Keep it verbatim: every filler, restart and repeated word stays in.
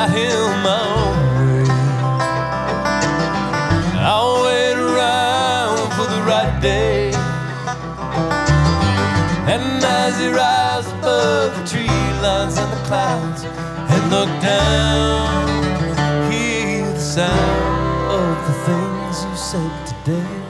fly him my own way. I'll wait around for the right day. And as he rises above the tree lines and the clouds, and look down, hear the sound of the things you said today.